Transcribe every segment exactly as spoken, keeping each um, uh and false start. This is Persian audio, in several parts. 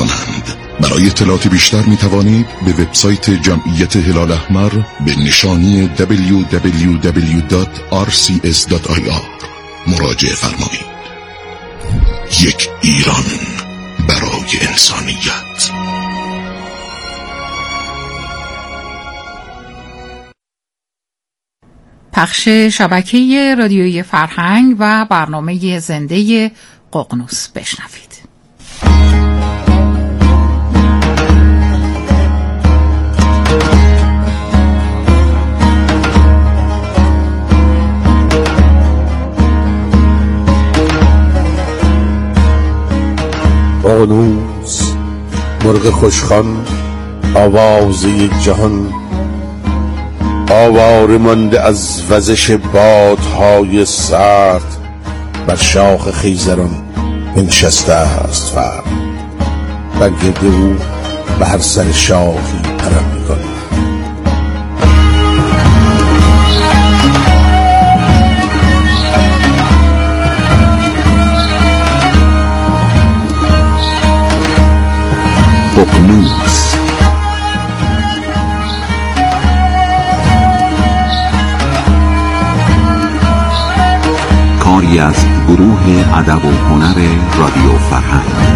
کنند. برای اطلاعات بیشتر می توانید به وبسایت جمعیت هلال احمر به نشانی دبلیو دبلیو دبلیو دات آر سی اس دات آی آر مراجعه فرمایید. یک ایران برای انسانیت. پخش شبکه رادیویی فرهنگ و برنامه زنده ققنوس بشنوید. ققنوس مرغ خوشخوان، آواز یک جهان، آواره مانده از وزش بادهای سرد، بر شاخ خیزران بنشسته است فرد، بر گرد او به هر سر شاخی پرم می‌کند. ققنوس کاری از گروه ادب و هنر رادیو فرهنگ.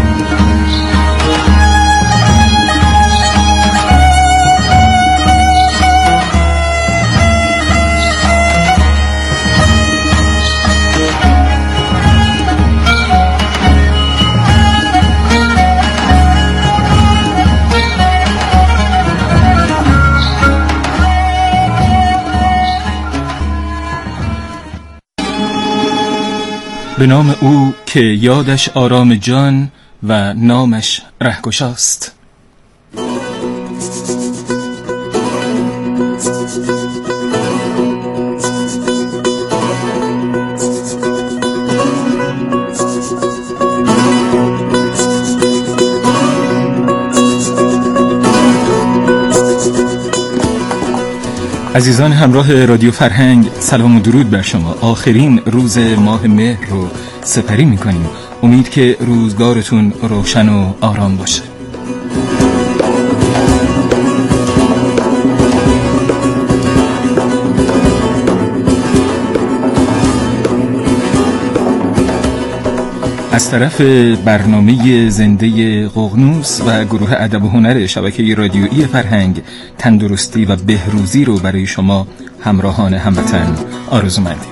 به نام او که یادش آرام جان و نامش رهگشاست. عزیزان همراه رادیو فرهنگ، سلام و درود بر شما. آخرین روز ماه مهر رو سپری می‌کنیم. امید که روزگارتون روشن و آرام باشه. از طرف برنامه زنده ققنوس و گروه ادب و هنر شبکه رادیویی فرهنگ، تندرستی و بهروزی رو برای شما همراهان هموطن آرزومندیم.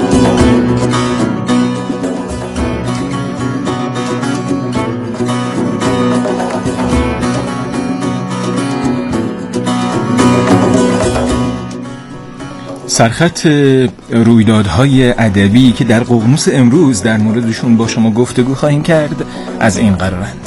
سرخط رویدادهای ادبی که در ققنوس امروز در موردشون با شما گفتگو خواهیم کرد از این قرارند: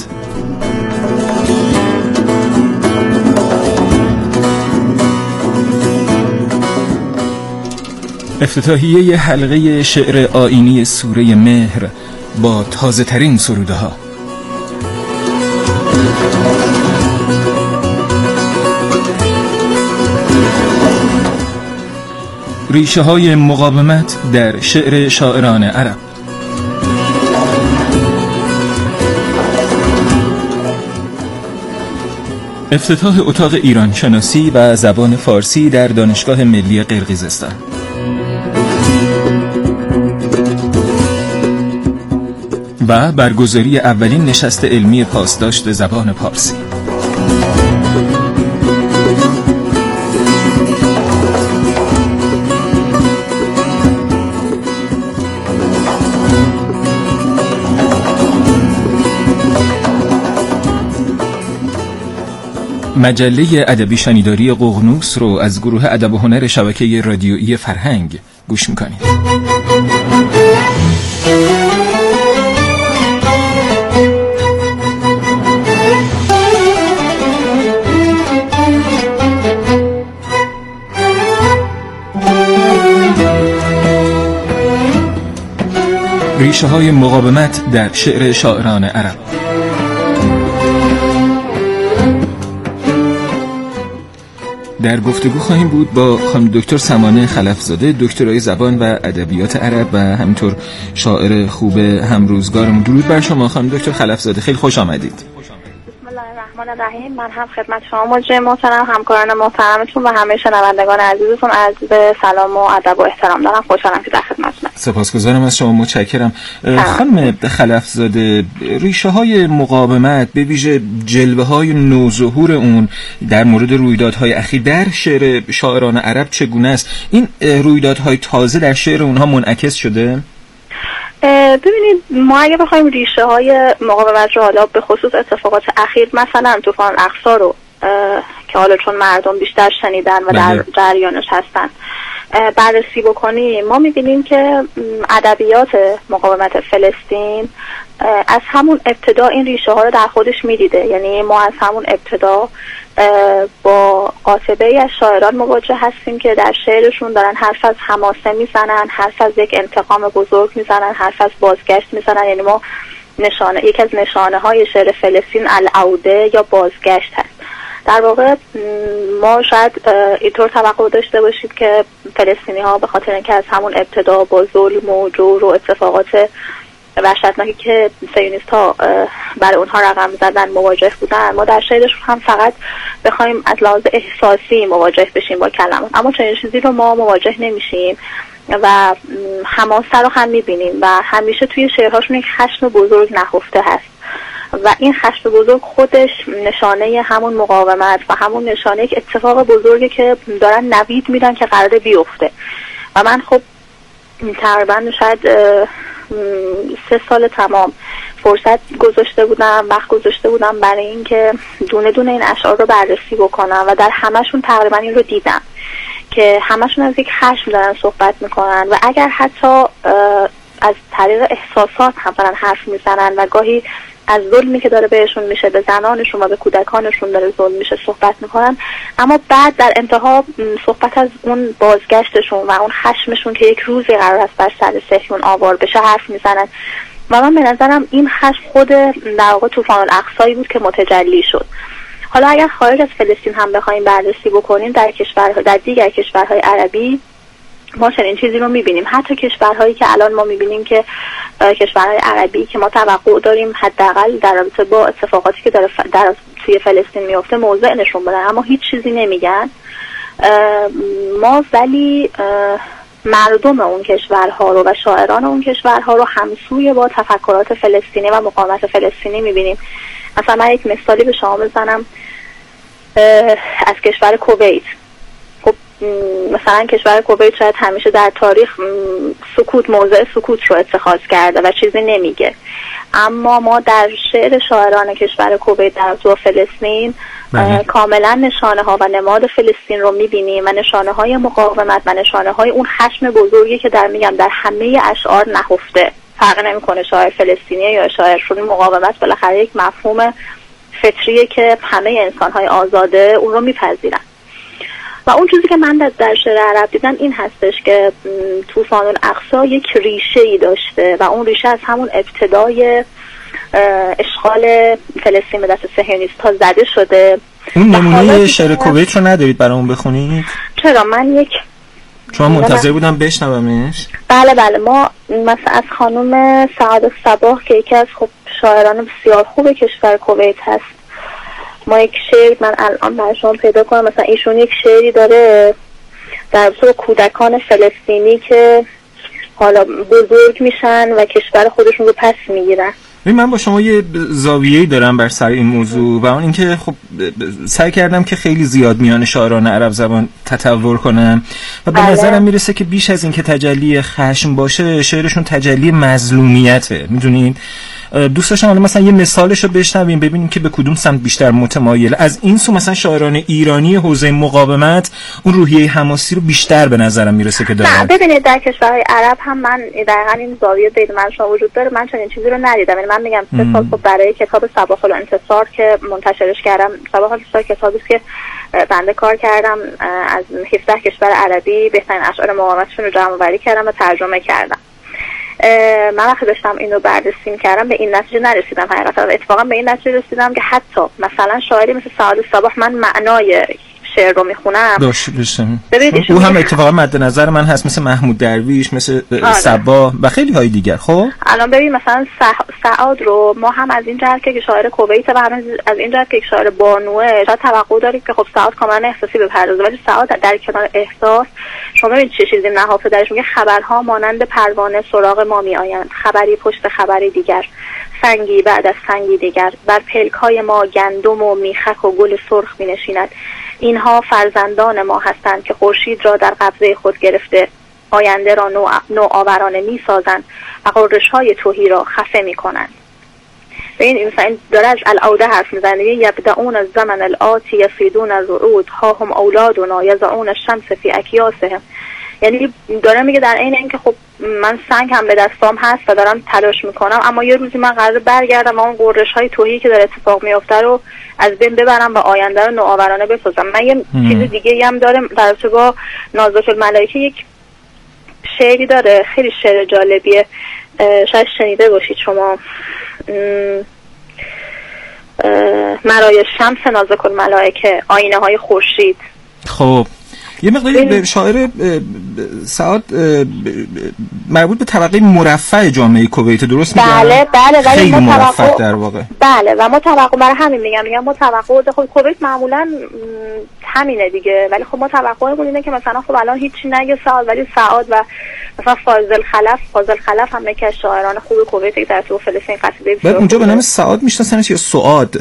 افتتاحیه حلقه شعر آیینی سوره مهر با تازه ترین سروده ها، ریشه های مقاومت در شعر شاعران عرب، افتتاح اتاق ایران شناسی و زبان فارسی در دانشگاه ملی قرقیزستان، و برگزاری اولین نشست علمی پاسداشت زبان پارسی. مجله ادبی شنیداری ققنوس رو از گروه ادب و هنر شبکه رادیویی فرهنگ گوش میکنید. ریشه های مقاومت در شعر شاعران عرب. در گفتگو خواهیم بود با خانم دکتر سمانه خلفزاده، دکترای زبان و ادبیات عرب و همینطور شاعر خوب همروزگارمون. درود بر شما خانم دکتر خلفزاده، خیلی خوش آمدید. بسم الله الرحمن الرحیم. من هم خدمت شما مجری محترم، همکاران محترمتون و همه شنوندگان عزیزتون عرض سلام و ادب و احترام دارم. خوشحالم که در خدمتتونم. سپاسگزارم از شما، متشکرم. خانم خلفزاده، ریشه های مقاومت به ویژه جلوه های نوظهور اون در مورد رویدادهای اخیر در شعر شاعران عرب چگونه است؟ این رویدادهای تازه در شعر اونها منعکس شده؟ ببینید، ما اگه بخوایم ریشه های مقاومت رو حالا به خصوص اتفاقات اخیر مثلا طوفان الاقصی رو که حالا چون مردم بیشتر شنیدن و در جریانش هستن بررسی بکنیم، ما میبینیم که ادبیات مقاومت فلسطین از همون ابتدا این ریشه ها رو در خودش میدیده. یعنی ما از همون ابتدا با قاطبه‌ای از شاعران مواجه هستیم که در شعرشون دارن حرف از حماسه میزنن، حرف از یک انتقام بزرگ میزنن، حرف از بازگشت میزنن. یعنی ما نشانه یک از نشانه های شعر فلسطین العوده یا بازگشت هست. در واقع ما شاید اینطور توقع داشته باشید که فلسطینی ها به خاطر اینکه از همون ابتدا با ظلم و جور و اتفاقات وحشتناکی که صهیونیست ها برای اونها رقم زدن مواجه بودن، ما در شعرشون هم فقط بخوایم از لحاظ احساسی مواجه بشیم با کلمات، اما چنین چیزی رو ما مواجه نمیشیم و حماسه رو هم میبینیم و همیشه توی شعرهاشون یک خشم بزرگ نهفته هست و این خشم بزرگ خودش نشانه همون مقاومت و همون نشانه یک اتفاق بزرگی که دارن نوید میدن که قراره بیفته. و من خب تقریبا شاید سه سال تمام فرصت گذاشته بودم وقت گذاشته بودم برای اینکه دونه دونه این اشعار رو بررسی بکنم و در همشون تقریبا این رو دیدم که همشون از یک خشم دارن صحبت میکنن و اگر حتی از طریق احساسات هم دارن حرف میزنن و گاهی از ظلمی که داره بهشون میشه به زنانشون و به کودکانشون داره ظلم میشه صحبت میکنن، اما بعد در انتها صحبت از اون بازگشتشون و اون خشمشون که یک روزی قرار است بر سر صهیون آوار بشه حرف میزنن. و من به نظرم این خشم خود در واقع طوفان الاقصی بود که متجلی شد. حالا اگر خارج از فلسطین هم بخوایم بررسی بکنیم، در کشورها در دیگر کشورهای عربی ما چنین چیزی رو میبینیم. حتی کشورهایی که الان ما میبینیم که کشورهای عربی که ما توقع داریم حداقل در رابطه با اتفاقاتی که در, در توی فلسطین میفته موضع نشون بدن، اما هیچ چیزی نمیگن. ما ولی مردم اون کشورها رو و شاعران اون کشورها رو همسوی با تفکرات فلسطینی و مقاومت فلسطینی میبینیم. مثلا من یک مثالی به شما بزنم از کشور کویت. مثلا کشور کویت شاید همیشه در تاریخ سکوت موضع سکوت رو اتخاذ کرده و چیزی نمیگه، اما ما در شعر شاعران کشور کویت در تو فلسطین کاملا نشانه ها و نماد فلسطین رو میبینیم و نشانه های مقاومت و نشانه های اون خشم بزرگی که در میگم در همه اشعار نهفته. فرق نمیکنه شاعر فلسطینی یا شاعر شدی، مقاومت بالاخره یک مفهوم فطریه که همه انسان های آزاده اون رو میپذیرن. و اون چیزی که من در شعر عرب دیدم این هستش که طوفان الاقصی یک ریشه ای داشته و اون ریشه از همون ابتدای اشغال فلسطین به دست صهیونیست ها زده شده. اون نمونه شعر کویت رو ندارید برامون بخونید؟ چرا؟ من یک چون منتظر بودم بشنومش. بله بله، ما مثلا از خانم سعادت صباح که یکی از خب شاعران بسیار خوب کشور کویت هست، ما یک شعر من الان برای شما پیدا کنم، مثلا ایشون یک شعری داره در تو کودکان فلسطینی که حالا بزرگ میشن و کشور خودشون رو پس میگیرن. من با شما یه زاویه‌ای دارم بر سر این موضوع و اون اینکه خب سعی کردم که خیلی زیاد میان شاعران عرب زبان تطور کنم و به نظرم میرسه که بیش از این که تجلی خشم باشه، شعرشون تجلی مظلومیته. میدونید دوست داشتم حالا مثلا یه مثالش رو بشنویم ببینیم که به کدوم سمت بیشتر متمایل. از این سو مثلا شاعران ایرانی حوزه مقاومت اون روحیه حماسی رو بیشتر به نظرم میرسه که دارن. ببینید در کشورهای عرب هم من دقیقاً این زاویه بین من شما وجود داره. من چنین چیزی رو ندیدم. من میگم سه سال خب برای کتاب صباح الانتصار که منتشرش کردم، صباح الانتصار کتابی است که بنده کار کردم از هفده کشور عربی بهترین اشعار مقاومتشون رو جمع‌آوری کردم و ترجمه کردم. من وقتی داشتم اینو بررسی می‌کردم به این نتیجه نرسیدم حقیقتا. اتفاقا به این نتیجه رسیدم که حتی مثلا شاعری مثل سعادت صباح من معنای شعر رو میخونم باشه بشم. او هم اتفاقا مد نظر من هست، مثل محمود درویش، مثل صبا و خیلی های دیگر. خب الان ببین مثلا سعاد رو ما هم از این جهت که شاعر کویت و هم از این جهت که شاعر بانوه شاید توقع داریم که خب سعاد کاملا احساسی بپردازه، ولی سعاد در کنار احساس شما ببین چه چیزی نهفته درش میگه. خبرها مانند پروانه سراغ ما میآیند، خبری پشت خبری دیگر، سنگی بعد از سنگی دیگر، بر پلک‌های ما گندم و میخک و گل سرخ می‌نشیند. اینها فرزندان ما هستند که خورشید را در قبضه خود گرفته، آینده را نوآورانه می‌سازند و قرش‌های تهی را خفه می‌کنند. ببین مثلا داره از العوده حرف میزنه، یبدعون از زمن الآتی یصیدون الرعود ها هم اولادنا یضعون الشمس فی اکیاسهم. یعنی داره میگه در عین اینکه خب من سنگ هم به دستام هست و دارم تلاش میکنم، اما یه روزی من قراره برگردم و اون قررش های توهی که داره اتفاق میفته رو از بین ببرم و آینده رو نوآورانه بسازم. من یه چیز دیگه هم داره در رابطه با نازک الملائکه، یک شعری داره خیلی شعر جالبیه، شاید شنیده باشید شما، مرای شمس نازک الملائکه، آینه های خورشید. خب یه مقداری به شاعر سعاد مربوط به طبقه مرفه جامعه کویت، درست میگم؟ بله بله ولی خیلی ما مرفه در واقع. بله و ما توقع برای همین میگم میگم ما توقع خب کویت معمولا همینه دیگه، ولی خب ما توقعمون اینه که مثلا خب الان هیچی نگه سعاد، ولی سعاد و مثلا فاضل خلف فاضل خلف هم یکی از شاعران خوب کویت که در تو فلسطین قصیده بعد اونجا به نام سعاد میشناسنش یا سعاد؟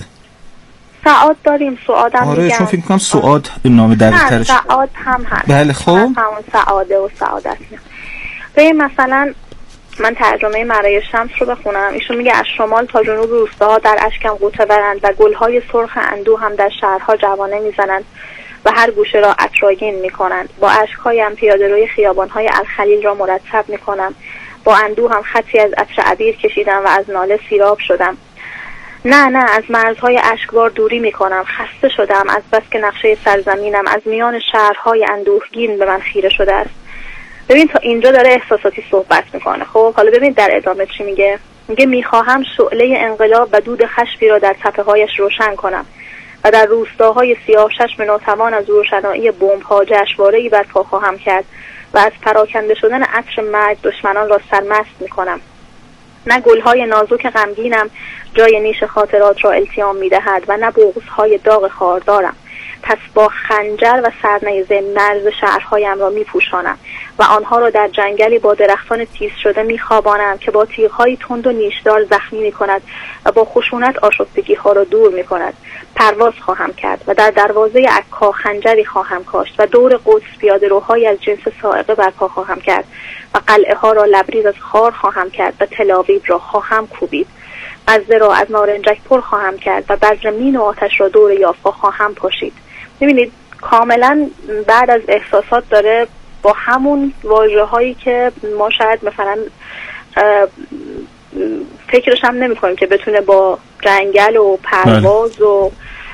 سعاد داریم، سعاد هم آره میگن. چون فکر میکنم سعاد نام دقیق‌ترش. سعاد هم هست. بله خب همون سعاده و سعادت. ببین مثلا من ترجمه مرای شمس رو بخونم. ایشون میگه از شمال تا جنوب روستاها در اشکم غوطه ورند و گلهای سرخ اندوه هم در شهرها جوانه میزنند و هر گوشه را عطرآگین میکنند. با اشکهایم پیاده روی خیابانهای الخلیل را مرتب میکنم، با اندوه هم خطی از عطر عبیر کشیدم و از ناله سیراب شدم. نه نه از مرزهای اشکبار دوری میکنم، خسته شدم از بس که نقشه سرزمینم از میان شهرهای اندوهگین به من خیره شده است. ببین تا اینجا داره احساساتی صحبت میکنه. خب حالا ببین در ادامه چی میگه. میگه میخواهم شعله انقلاب و دود خشبی را در تپه هایش روشن کنم و در روستاهای سیاه چشم ناتوان از روشنایی بمب‌ها جشنواره‌ای برپا خواهم کرد و از پراکنده شدن عطر مرگ دشمنان را سرمست میکنم. نه گلهای نازک غمگینم جای نیش خاطرات را التیام میدهد و نه بغض‌های داغ خاردارم. پس با خنجر و سرنیزه مرز شهرهایم را میپوشانم و آنها را در جنگلی با درختان تیز شده میخوابانم که با تیغ‌های تند و نیشدار زخمی میکند و با خشونت آشفتگی‌ها را دور میکند. پرواز خواهم کرد و در دروازه عکا خنجری خواهم کاشت و دور قدس پیاده روهای از جنس صاعقه برپا خواهم کرد و قلعه ها را لبریز از خار خواهم کرد و تلاویب را خواهم کوبید. غزه را از نارنجک پر خواهم کرد و بذر مین و آتش را دور یافا خواهم پاشید. ببینید کاملا بعد از احساسات داره با همون واژه هایی که ما شاید مثلا فکرش هم نمی کنیم که بتونه با جنگل و پرواز و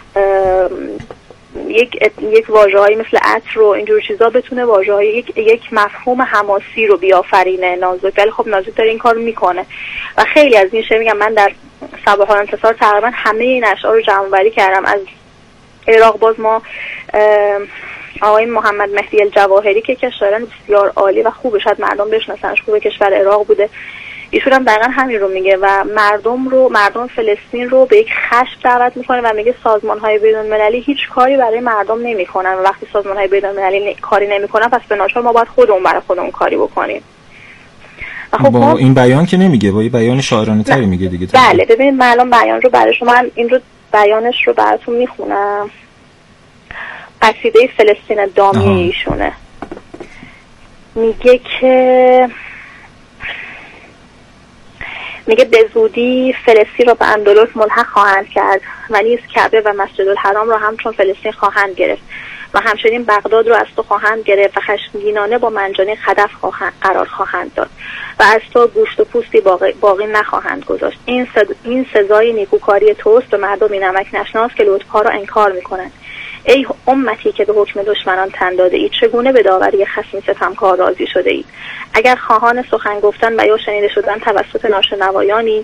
یک یک واژه‌ای مثل عطر و اینجور چیزا بتونه واژه‌های یک یک مفهوم حماسی رو بیافرینه نازک. ولی خب نازک داره این کارو میکنه و خیلی از این شعر میگم من در صباح انتصار تقریبا همه این اشعار رو جمع‌آوری کردم. از عراق باز ما آقای محمد مهدی الجواهری که که شاعران بسیار عالی و خوبه، شاید مردم بشناسنش، خوبه، کشور عراق بوده، ایشون هم دقیقا همین رو میگه و مردم رو مردم فلسطین رو به یک خشم دعوت میکنه و میگه سازمان‌های بین‌المللی هیچ کاری برای مردم نمیکنن و وقتی سازمان‌های بین‌المللی کاری نمیکنن پس به ناچار ما باید خودمون برای خودمون کاری بکنیم. خب با این بیان که نمیگه، با این بیان شاعرانه تری میگه دیگه. بله ببینید من الان بیان رو برای شما این رو بیانش رو براتون میخونم. قصیده فلسطین دامی ایشونه. میگه که میگه به زودی فلسطین را به اندلس ملحق خواهند کرد و نیز کعبه و مسجد الحرام را همچون فلسطین خواهند گرفت و همچنین بغداد را از تو خواهند گرفت و خشمگینانه با منجنیق خدف خواهند قرار خواهند داد و از تو گوشت و پوستی باقی, باقی نخواهند گذاشت. این صد... این سزای نیکوکاری توست به مردمی نمک نشناس که لطفها را انکار میکنند. ای امتی که به حکم دشمنان تن داده اید، چگونه به داوری خصمی ستمکار راضی شده اید؟ اگر خواهان سخن گفتن و یا شنیده شدن توسط ناشنوایانی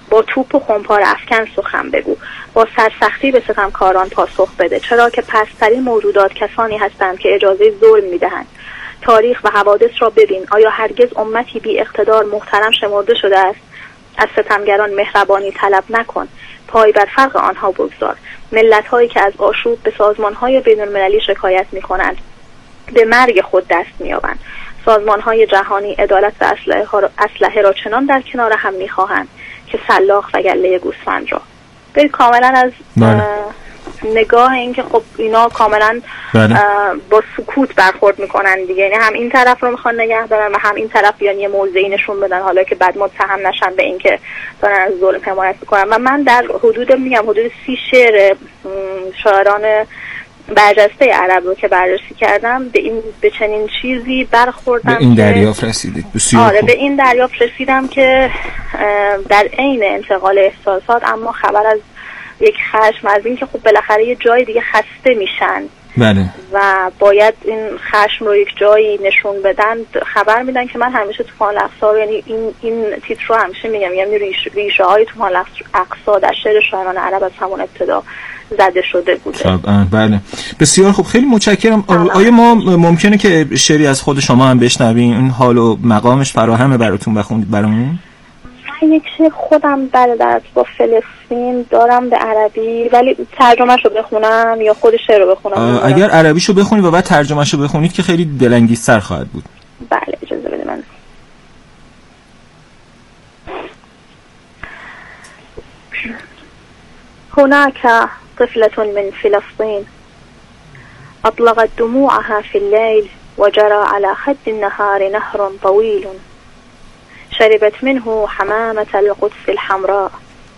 با توپ و خمپار افکن سخن بگو، با سرسختی به ستمکاران پاسخ بده، چرا که پست‌ترین موجودات کسانی هستند که اجازه ظلم میدهند. تاریخ و حوادث را ببین، آیا هرگز امتی بی اقتدار محترم شمرده شده است؟ از ستمگران مهربانی طلب نکن، پای بر فرق آنها بگذار. ملت هایی که از آشوب به سازمان های بین المللی شکایت می کنند به مرگ خود دست می یابند. سازمان های جهانی عدالت و اسلحه, اسلحه را چنان در کنار هم می خواهند که سلاخ و گله گوسفند را. به کاملا از نگاه این که خب اینا کاملا با سکوت برخورد میکنن دیگه، یعنی هم این طرف رو میخوان نگه دارن و هم این طرف بیان یه موضعی نشون بدن حالا که بعد متهم نشن به این که دارن از ظلم حمایت میکنن. و من در حدود میگم حدود سی شعر شاعران برجسته عرب رو که بررسی کردم به این به چنین چیزی برخوردم، به این دریافت رسیدید. آره به این دریافت رسیدم که در عین انتقال احساسات اما خبر از یک خشم از این که خب بالاخره یه جای دیگه خسته میشن بله. و باید این خشم رو یک جایی نشون بدن، خبر میدن که من همیشه طوفان الاقصا، یعنی این این تیتر رو همیشه میگم، یعنی ریش ریشه های طوفان الاقصا در شعر شاعران عرب از همون ابتدا زده شده بوده. طبعا بله. بسیار خوب، خیلی متشکرم. آیا ما ممکنه که شعری از خود شما هم بشنویم؟ این حال و مقامش فراهمه براتون بخونید برامون؟ من یک شعر خودم در در با فلسطین دارم به عربی، ولی ترجمه‌شو بخونم یا خود شعر رو بخونم؟ اگر عربیشو بخونید و بعد ترجمه‌شو بخونید که خیلی دلانگیزتر خواهد بود. بله اجازه بده من. هناك طفلة من فلسطين أطلقت دموعها في الليل وجرى على خد النهار نهر طويل شربت منه حمامة القدس الحمراء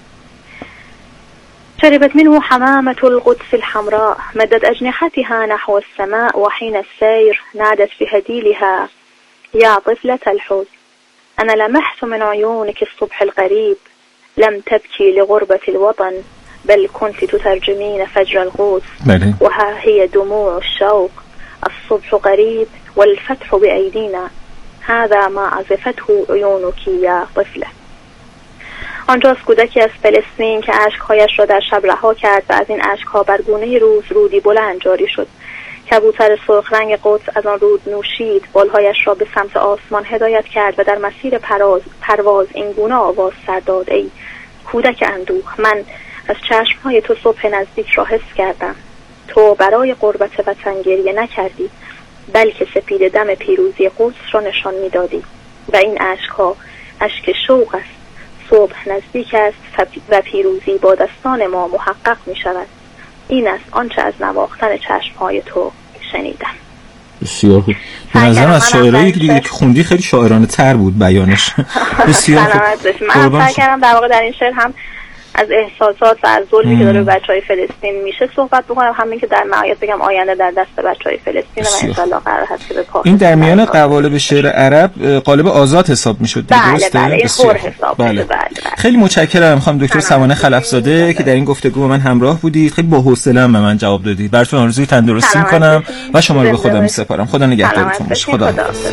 شربت منه حمامة القدس الحمراء مدت أجنحتها نحو السماء وحين السير نادت بهديلها يا طفلة الحزن أنا لمحت من عيونك الصبح القريب لم تبكي لغربة الوطن بل كنت تترجمين فجر الغوث وها هي دموع الشوق الصبح قريب والفتح بأيدينا هذا ما عزفته عيونك يا طفلة. آنجاست کودکی از فلسطین که اشکهایش را در شب رها کرد و از این اشکها بر گونه روز رودی بلند جاری شد. کبوتر سرخ رنگ قدس از آن رود نوشید، بالهایش را به سمت آسمان هدایت کرد و در مسیر پرواز, پرواز این گونه آواز سر داد: ای کودک اندوه، من از چشمهای تو صبح نزدیک را حس کردم. تو برای قربت وطن گریه نکردی، بلکه سپید دم پیروزی قدس را نشان میدادی و این اشکها اشک شوق است. صبح نزدیک است و پیروزی با دستان ما محقق می شود. این است آنچه از نواختن چشمهای تو شنیدم. بسیار خوب. به نظرم از شاعرایی که دیگه خوندی خیلی شاعرانه تر بود بیانش. بسیار خوب. من سعی کردم در واقع در این شعر هم از احساسات و از ظلمی که داره بچهای فلسطین میشه صحبت بکنم، همین که در نهایت بگم آینده در دست بچهای فلسطین و ان شاء الله قرار هست که به پا. این در میان قوالب شعر عرب قالب آزاد حساب میشد دیگه، درسته؟ بله بله این حساب بله. بله بله. خیلی متشکرم خانم دکتر سوانح خلفزاده که در این گفتگو با من همراه بودید. خیلی با حوصله به من جواب دادید. براتون آرزوی تندرستی می‌کنم و شما رو به خدا می‌سپارم. خدا نگهدارتون باشه. خدا.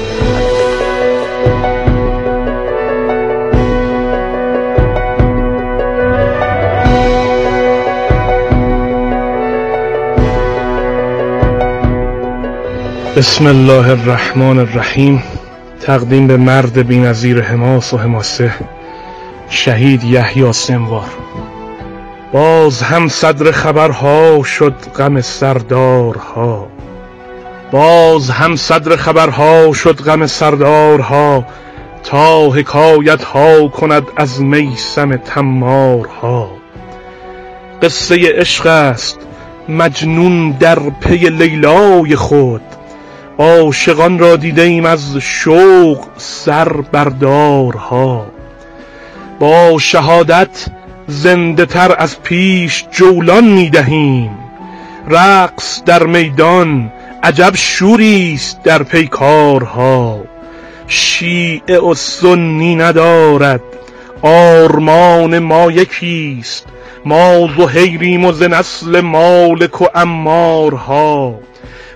بسم الله الرحمن الرحیم. تقدیم به مرد بی‌نظیر حماس و حماسه، شهید یحیی سنوار. باز هم صدر خبرها شد غم سردارها، باز هم صدر خبرها شد غم سردارها، تا حکایت ها کند از میثم تمارها. قصه عشق است مجنون در پی لیلای خود، عاشقان را دیده ایم از شوق سر بردارها. با شهادت زنده تر از پیش جولان می دهیم، رقص در میدان عجب شوریست در پیکارها. شیعه و سنی ندارد آرمان ما یکیست، ما زهیریم و ز نسل مالک و عمارها.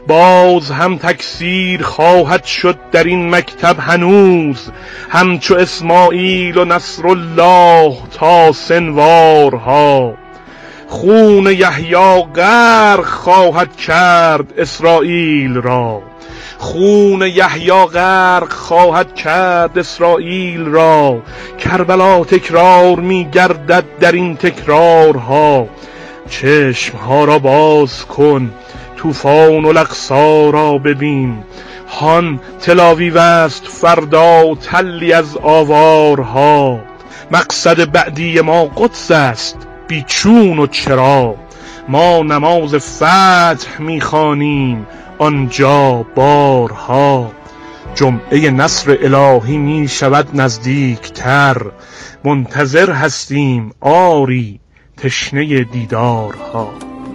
باز هم تکثیر خواهد شد در این مکتب هنوز، همچو اسماعیل و نصر الله تا سنوارها. خون یحیی غرق خواهد کرد اسرائیل را، خون یحیی غرق خواهد کرد اسرائیل را. کربلا تکرار می گردد در این تکرارها. چشمها را باز کن، طوفان الاقصی را ببین. هان تلاویو است فردا تلی از آوارها. مقصد بعدی ما قدس است بی چون و چرا. ما نماز فتح می‌خوانیم آنجا بارها. جمعه نصر الهی می شود نزدیک تر، منتظر هستیم آری تشنه دیدارها.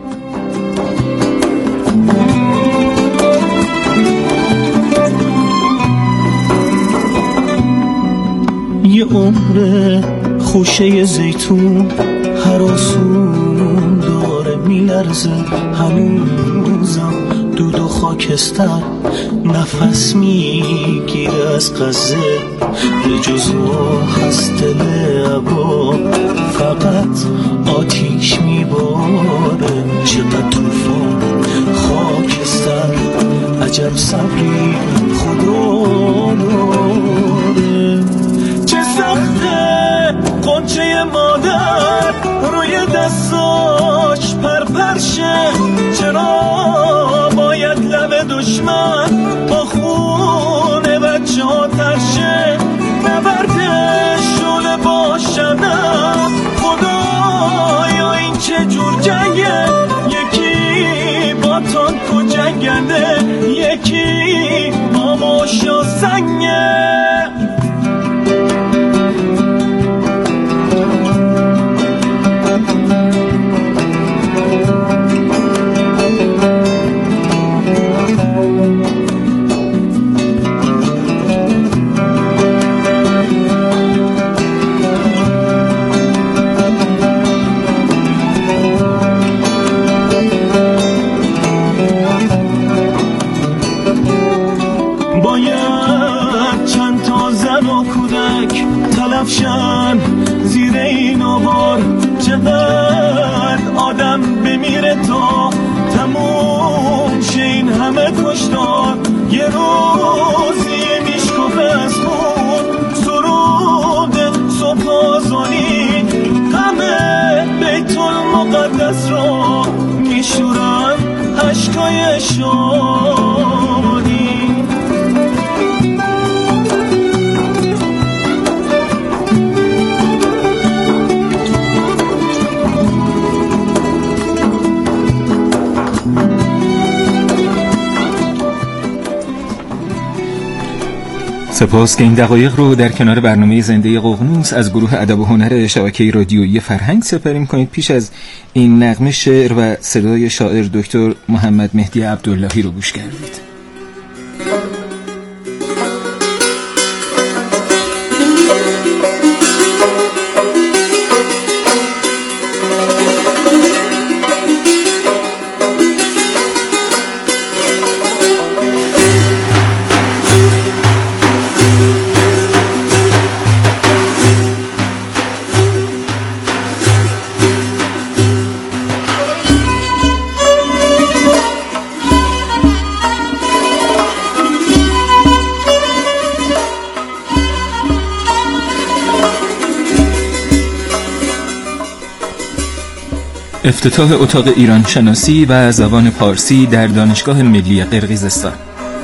یه عمر خوشه زیتون هراسون داره میلرزه، هنوزم دود و خاکستر نفس میگیره از غزه. به جز هست دل عبا فقط آتیش میباره. چقدر طوفان خاکستر عجب صبری خدا داره. چه سخته قنچه مادر روی دستاش پرپرشه، چرا باید لب دشمن با خون بچه ها ترشه. نبرد شله باشدم خدایا این چه جور جنگه، یکی با تانک و جنگنده، یکی با ماشا سنگه. تلفشن زیر این آوار، چقدر آدم بمیره تا تموم شه این همه کشتار. یه روزی میشکفه از خون سرود صبح آزانی، همه بیت المقدس را میشورن اشکای شادی. سپاس که این دقایق رو در کنار برنامه زنده ققنوس از گروه ادب و هنر شبکه رادیویی فرهنگ سپری می‌کنید. پیش از این نغمه شعر و صدای شاعر دکتر محمد مهدی عبداللهی رو گوش کردید. افتتاح اتاق ایران شناسی و زبان پارسی در دانشگاه ملی قرقیزستان.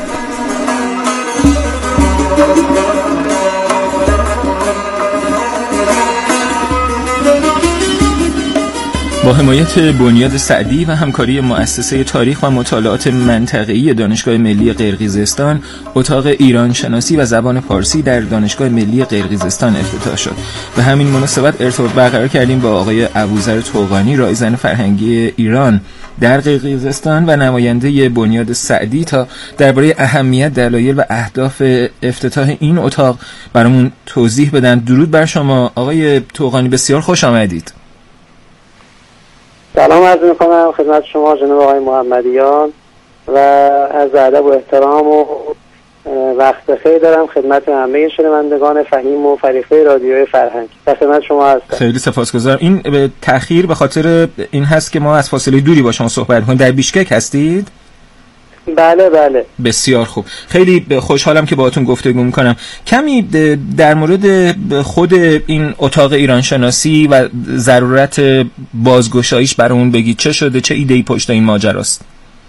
با حمایت بنیاد سعدی و همکاری مؤسسه تاریخ و مطالعات منطقه‌ای دانشگاه ملی قرقیزستان، اتاق ایران شناسی و زبان پارسی در دانشگاه ملی قرقیزستان افتتاح شد. به همین مناسبت ارتباط برقرار کردیم با آقای ابوذر طوقانی، رایزن فرهنگی ایران در قرقیزستان و نماینده بنیاد سعدی، تا درباره اهمیت، دلایل و اهداف افتتاح این اتاق برامون توضیح بدن. درود بر شما آقای طوقانی، بسیار خوش آمدید. سلام عرض میکنم خدمت شما جناب آقای محمدیان و از ادب و احترام و وقت بخیر دارم خدمت همه شنوندگان فهیم و فریقه رادیوی فرهنگ. در خدمت شما هستم. خیلی سپاسگزارم. این تأخیر به خاطر این هست که ما از فاصله دوری با شما صحبت می‌کنیم. در بیشکک هستید؟ بله بله. بسیار خوب. خیلی خوشحالم که باهاتون گفتگو میکنم. کمی در مورد خود این اتاق ایران شناسی و ضرورت بازگشاییش برامون بگید. چه شده؟ چه ایده‌ای پشت این ماجراست؟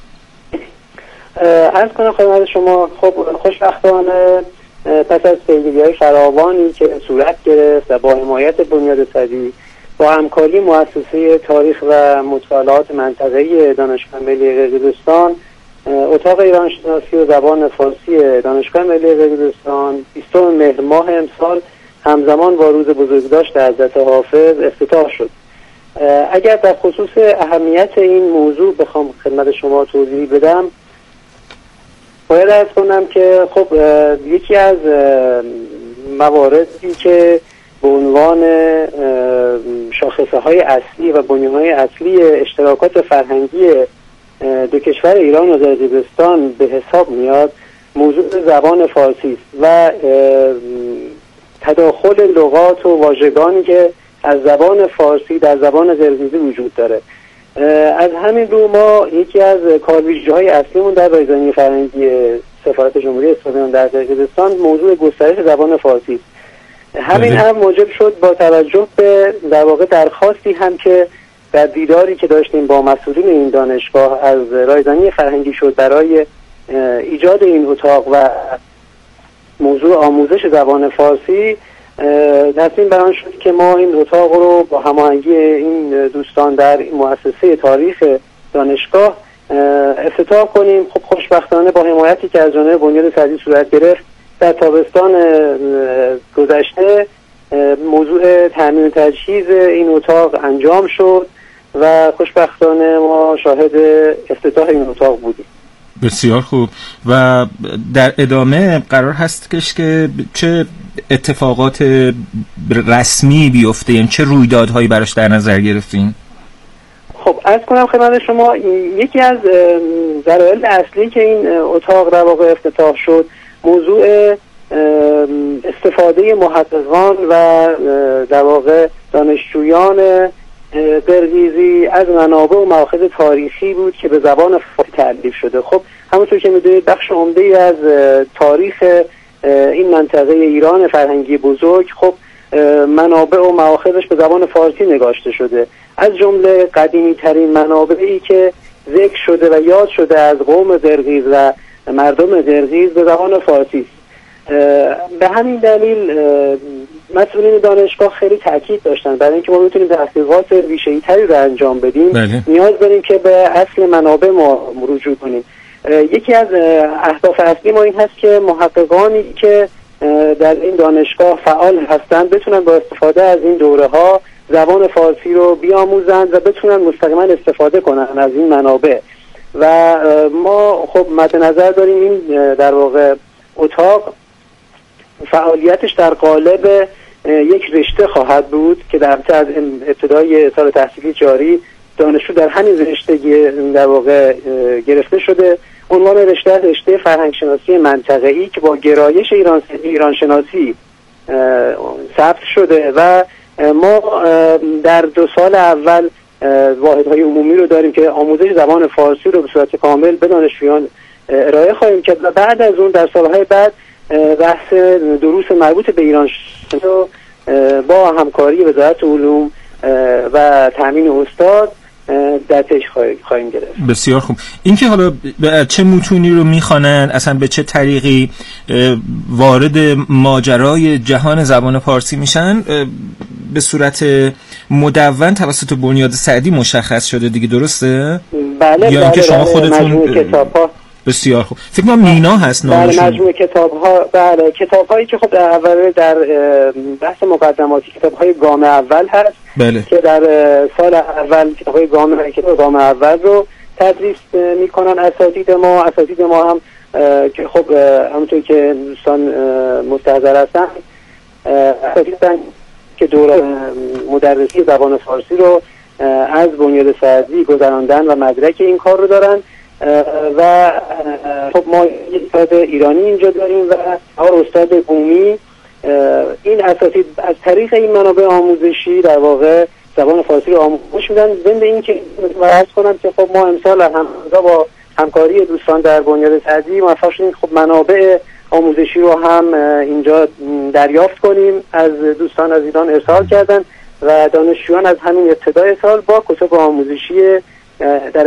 عرض کنم خدمت شما، خب خوشبختانه پس از پیگیری‌های فراوانی که صورت گرفت و با حمایت بنیاد سعدی با همکاری مؤسسه تاریخ و مطالعات منطقه‌ای دانشگاه ملی قرقیزستان، اتاق ایران شناسی و زبان فارسی دانشگاه ملی قرقیزستان بیستم مهر ماه امسال همزمان با روز بزرگداشت حضرت حافظ افتتاح شد. اگر در خصوص اهمیت این موضوع بخوام خدمت شما توضیح بدم، باید عرض کنم که خب یکی از مواردی که به عنوان شاخصه های اصلی و بنیان‌های اصلی اشتراکات فرهنگی دو کشور ایران و قرقیزستان به حساب میاد موضوع زبان فارسی است و تداخل لغات و واژگانی که از زبان فارسی در زبان قرقیزی وجود داره. از همین رو ما یکی از کارویژه‌های اصلیمون در رایزنی فرهنگی سفارت جمهوری اسلامی در قرقیزستان موضوع گسترش زبان فارسی است. همین هم موجب شد با توجه به در واقع درخواستی هم که در دیداری که داشتیم با مسئولین این دانشگاه از رایزنی فرهنگی شد برای ایجاد این اتاق و موضوع آموزش زبان فارسی، تصمیم بر آن شد که ما این اتاق رو با هماهنگی این دوستان در مؤسسه تاریخ دانشگاه افتتاح کنیم. خب خوشبختانه با حمایتی که از جانب بنیاد سعدی صورت گرفت در تابستان گذشته موضوع تامین و تجهیز این اتاق انجام شد و خوشبختانه ما شاهد افتتاح این اتاق بودیم. بسیار خوب. و در ادامه قرار هست که چه اتفاقات رسمی بیفته، یعنی چه رویدادهایی براش در نظر گرفتین؟ خب عرض کنم خدمت شما، یکی از دلایل اصلی که این اتاق در واقع افتتاح شد موضوع استفاده محققان و در واقع دانشجویان قرقیزی از منابع و مآخذ تاریخی بود که به زبان فارسی تألیف شده. خب همونطور که می‌دونید بخش عمده‌ای از تاریخ این منطقه ایران فرهنگی بزرگ خب منابع و مآخذش به زبان فارسی نگاشته شده. از جمله قدیمی ترین منابعی که ذکر شده و یاد شده از قوم قرقیز و مردم قرقیز به زبان فارسی است. به همین دلیل مسئولین دانشگاه خیلی تاکید داشتن برای اینکه ما بتونیم تحقیقات ریشه‌ای تری رو انجام بدیم بله. نیاز داریم که به اصل منابع ما رجوع کنیم. یکی از اهداف اصلی ما این هست که محققانی که در این دانشگاه فعال هستند بتونن با استفاده از این دوره ها زبان فارسی رو بیاموزند و بتونن مستقیما استفاده کنن از این منابع. و ما خب مد نظر داریم این در واقع اتاق فعالیتش در قالب یک رشته خواهد بود که در از ابتدای سال تحصیلی جاری دانشجو در همین رشته در واقع گرفته شده. عنوان رشته رشته فرهنگ شناسی منطقه‌ای که با گرایش ایران ایران شناسی ثبت شده و ما در دو سال اول واحدهای عمومی رو داریم که آموزش زبان فارسی رو به صورت کامل به دانشجویان ارائه خواهیم کرد و بعد از اون در سالهای بعد بحث دروس مربوط به ایران شناسی رو با همکاری وزارت علوم و تامین استاد در پیش خواهیم گرفت. بسیار خوب. این که حالا چه متونی رو میخوانن، اصلا به چه طریقی وارد ماجرای جهان زبان فارسی میشن به صورت مدون توسط بنیاد سعدی مشخص شده دیگه، درسته؟ بله یا اینکه بله شما بله خودتون کتاب‌ها. بسیار خوب. فکر کنم مینا هست نامشون. بله مجموعه کتاب‌ها، بله کتاب‌هایی که خب در اول در بحث مقدماتی کتاب‌های گام اول هست بله. که در سال اول کتاب‌های گام کتاب گام اول رو تدریس می‌کنن اساتید ما اساتید ما هم که خب همونطور که دوستان مستحضر هستن اساتیدن که دوره مدرسی زبان فارسی رو از بنیاد سعدی گذراندن و مدرک این کار رو دارن. و خب ما یک استاد ایرانی اینجا داریم و آقای استاد قومی. این اساتید از طریق این منابع آموزشی در واقع زبان فارسی رو آموزش میدن. ضمن این که عرض کنم که خب ما امسال همزمان با همکاری دوستان در بنیاد سعدی موفق شدیم خب منابع آموزشی رو هم اینجا دریافت کنیم، از دوستان از ایران ارسال کردن و دانشجویان از همین ابتدای سال با کتب آموزشی در